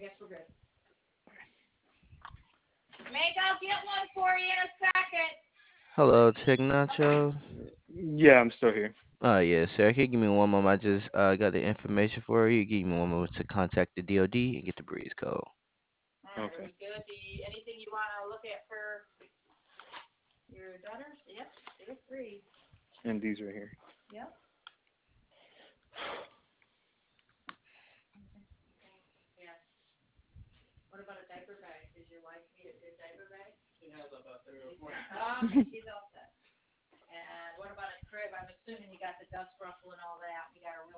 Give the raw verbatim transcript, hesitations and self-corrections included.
guess we're good. Meg, I'll get one for you in a second. Hello, Tech Nacho. Yeah, I'm still here. Oh yeah, sir. Can you give me one moment? I just uh got the information for you. Give me one moment to contact the D O D and get the breeze code. All right, are Okay. we good? Do you, anything you want to look at for your daughters? Yep, feel free. And these right here. Yep. Yeah. What about a diaper bag? Does your wife need a good diaper bag? She has up out there. Okay, she's all set. And what about a crib? I'm assuming you got the dust ruffle and all that. You got a real